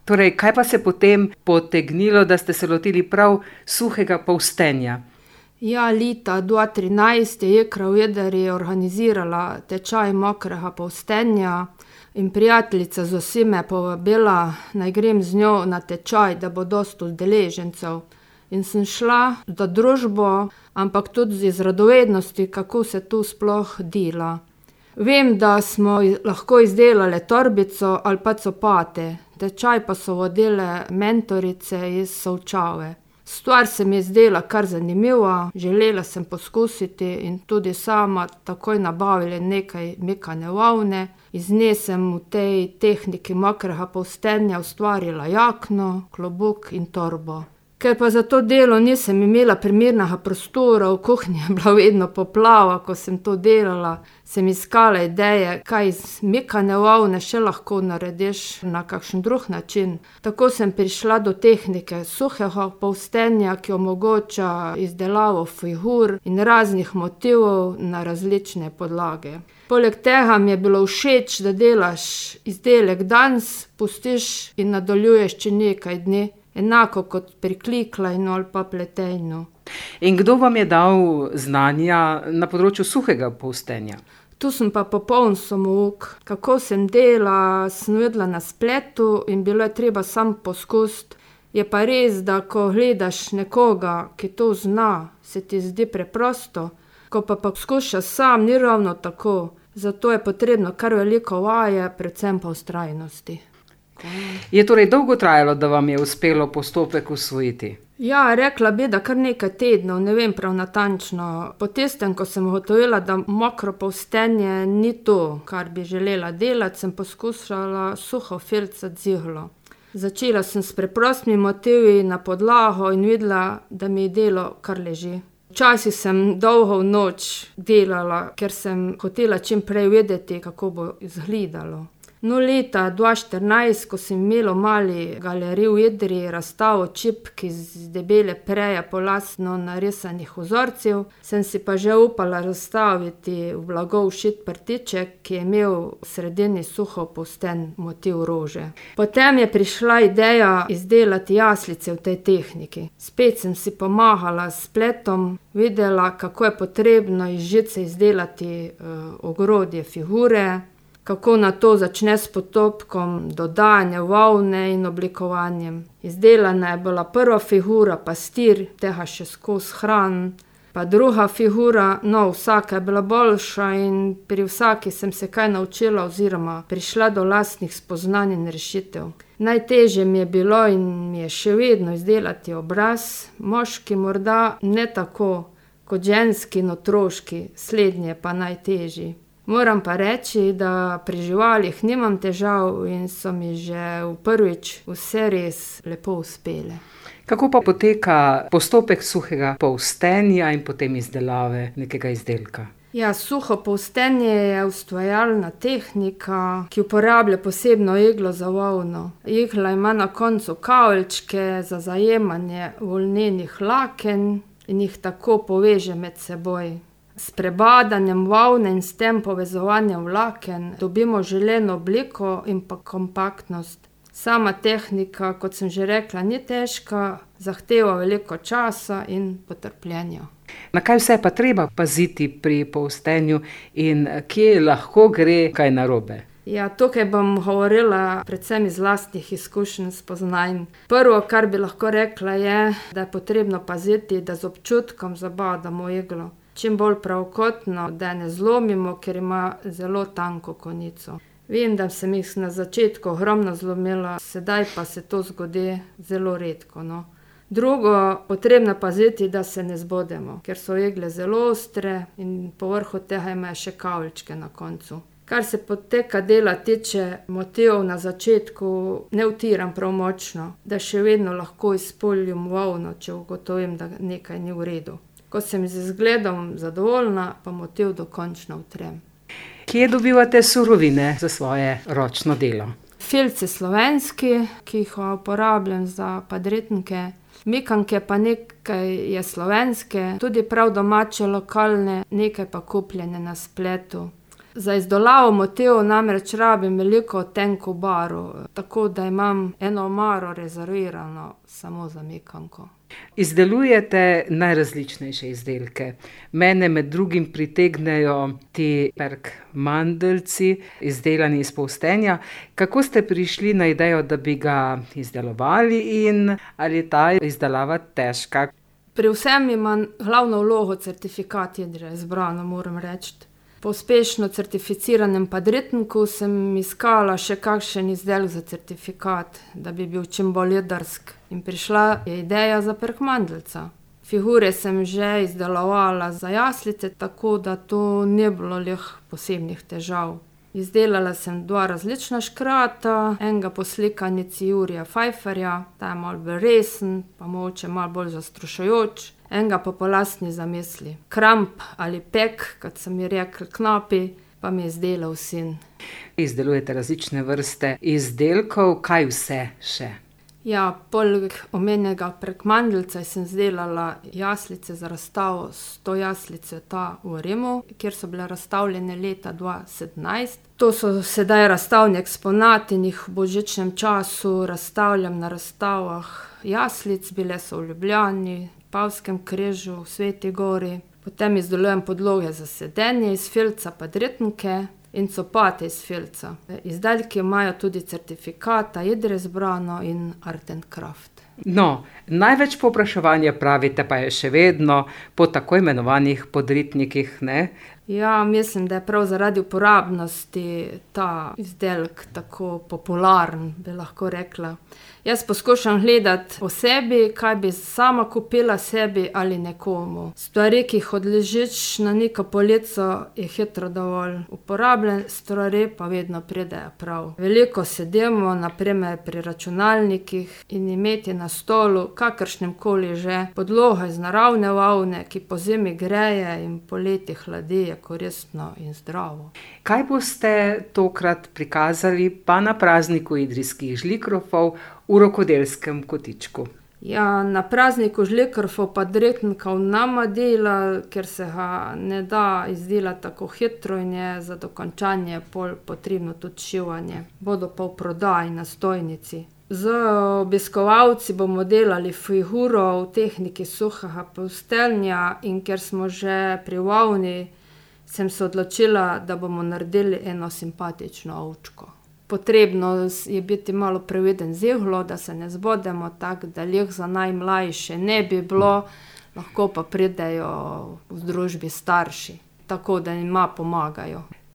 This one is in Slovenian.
Torej, kaj pa se potem potegnilo, da ste se lotili prav suhega polstenja? Ja, leta 2013 je Jekra v Jedri organizirala tečaj mokrega polstenja in prijateljica Zosi me povabila, naj grem z njo na tečaj, da bo dosti udeležencev. In sem šla za družbo, ampak tudi iz radovednosti, kako se to sploh dela. Vem, da smo lahko izdelali torbico ali pa copate, tečaj pa so vodile mentorice iz Solčave. Stvar se mi je zdela kar zanimiva, želela sem poskusiti in tudi sama takoj nabavila nekaj mekane volne. Iz nje sem v tej tehniki mokrega polstenja ustvarila jakno, klobuk in torbo. Ker pa za to delo nisem imela primernega prostora, v kuhinji je bila vedno poplava, ko sem to delala, sem iskala ideje, kaj iz mekane volne še lahko narediš na kakšen drug način. Tako sem prišla do tehnike suhega polstenja, ki omogoča izdelavo figur in raznih motivov na različne podlage. Poleg tega mi je bilo všeč, da delaš izdelek danes, pustiš in nadaljuješ čez nekaj dni. Enako kot pri kliklajnu ali pa pletenju. In kdo vam je dal znanja na področju suhega polstenja? Tu sem pa popoln samouk. Kako sem delala, sem videla na spletu in bilo je treba sam poskusiti. Je pa res, da ko gledaš nekoga, ki to zna, se ti zdi preprosto, ko pa poskušaš sam, ni ravno tako. Zato je potrebno kar veliko vaje, predvsem pa vztrajnosti. Je torej dolgo trajalo, da vam je uspelo postopek usvojiti? Ja, rekla bi, da kar nekaj tednov, ne vem prav natančno. Po tistem, ko sem ugotovila, da mokro polstenje ni to, kar bi želela delati, sem poskušala suho filcati z iglo. Začela sem s preprostimi motivi na podlago in videla, da mi je delo kar leži. Včasih sem dolgo v noč delala, ker sem hotela čim prej vedeti, kako bo izgledalo. No, leta 2014, ko sem imela v mali galeriji v Jedri razstavo čipk iz debele preje po lastno naresanih vzorcev, sem si pa že upala razstaviti v blago všit prtiček, ki je imel v sredini suho polsten motiv rože. Potem je prišla ideja izdelati jaslice v tej tehniki. Spet sem si pomagala s spletom, videla, kako je potrebno iz žice izdelati ogrodje figure, kako na to začne s postopkom dodajanja volne in oblikovanjem. Izdelana je bila prva figura, pastir, tega še skozi hran, pa druga figura, no, vsaka je bila boljša in pri vsaki sem se kaj naučila oziroma prišla do lastnih spoznanj in rešitev. Najtežje mi je bilo in mi je še vedno izdelati obraz, moški morda ne tako kot ženski in otroški, slednje pa najtežji. Moram pa reči, da pri živalih nimam težav in so mi že prvič vse res lepo uspele. Kako pa poteka postopek suhega polstenja in potem izdelave nekega izdelka? Ja, suho polstenje je ustvarjalna tehnika, ki uporablja posebno iglo za volno. Igla ima na koncu kavlčke za zajemanje volnenih laken in jih tako poveže med seboj. S prebadanjem volne in s tem povezovanjem vlaken dobimo želeno obliko in pa kompaktnost. Sama tehnika, kot sem že rekla, ni težka, zahteva veliko časa in potrpljenja. Na kaj vse pa treba paziti pri polstenju in kje lahko gre kaj narobe? Ja, tukaj bom govorila predvsem iz lastnih izkušenj, spoznanj. Prvo, kar bi lahko rekla, je, da je potrebno paziti, da z občutkom zabadamo iglo. Čim bolj pravokotno, da ne zlomimo, ker ima zelo tanko konico. Vem, da sem jih na začetku ogromno zlomila, sedaj pa se to zgodi zelo redko, no. Drugo, potrebno paziti, da se ne zbodemo, ker so igle zelo ostre in povrhu tega imajo še kavlčke na koncu. Kar se poteka dela tiče, motiv na začetku ne utiram prav močno, da še vedno lahko izpoljim volno, če ugotovim, da nekaj ni v redu. Ko sem z izgledom zadovoljna, pa motiv dokončno utrem. Kje dobivate surovine za svoje ročno delo? Filci slovenski, ki jih uporabljam za padretnike, mikanke pa nekaj je slovenske, tudi prav domače, lokalne, nekaj pa kupljene na spletu. Za izdelavo motivov namreč rabim veliko tenko barvo, tako da imam eno omaro rezervirano samo za mekanko. Izdelujete najrazličnejše izdelke. Mene med drugim pritegnejo ti perkmandeljci, izdelani iz polstenja. Kako ste prišli na idejo, da bi ga izdelovali in ali je ta izdelava težka? Pri vsem ima glavno vlogo certifikat jedra izbrano, moram reči. Po uspešno certificiranem padretniku sem iskala še kakšen izdelek za certifikat, da bi bil čim bolj jedrsk. In prišla je ideja za perkmandeljca. Figure sem že izdelovala za jaslice, tako da to ni bilo posebnih težav. Izdelala sem 2 različna škrata, enega po slikanici Jurija Pfeifferja, ta je malo bolj resen, pa mogoče malo bolj zastrašujoč, enega pa po lastni zamisli. Kramp ali pek, kot so mi rekli knapi, pa mi je izdelal sin. Izdelujete različne vrste izdelkov, kaj vse še? Ja, poleg omenjenega perkmandeljca sem izdelala jaslice za razstavo 100 jaslic sveta v Rimu, kjer so bile razstavljene leta 2017. To so sedaj razstavni eksponati in jih v božičnem času razstavljam na razstavah jaslic, bile so v Ljubljani, Pavskem križu, v Sveti Gori. Potem izdelujem podloge za sedenje iz filca, padretnike in copate iz filca. Izdelki imajo tudi certifikata jedra izbrano in Art and Craft. No, največ povpraševanja pravite pa je še vedno po tako imenovanih podritnikih, ne? Ja, mislim, da je prav zaradi uporabnosti ta izdelek tako popularen, bi lahko rekla. Jaz poskušam gledati o sebi, kaj bi sama kupila sebi ali nekomu. Stvari, ki jih odložiš na neko polico, je hitro dovolj uporabljen, stvari pa vedno pridejo prav. Veliko sedimo, na primer pri računalnikih, in imeti na stolu, kakršnemkoli že, podloga iz naravne volne, ki pozimi greje in poleti hladi, je koristno in zdravo. Kaj boste tokrat prikazali pa na prazniku idrijskih žlikrofov v rokodelskem kotičku? Ja, na prazniku žlikrofov padretnikov nama dela, ker se ga ne da izdelati tako hitro in je za dokončanje potrebno tudi šivanje. Bodo pa v prodaji na stojnici. Z obiskovalci bomo delali figuro v tehniki suhega polstenja in ker smo že pri volni, sem se odločila, da bomo naredili eno simpatično ovčko. Potrebno je biti malo previden z iglo, da se ne zbodemo, tako da za najmlajše ne bi bilo, lahko pa pridejo v družbi starši, tako da jim pomagajo.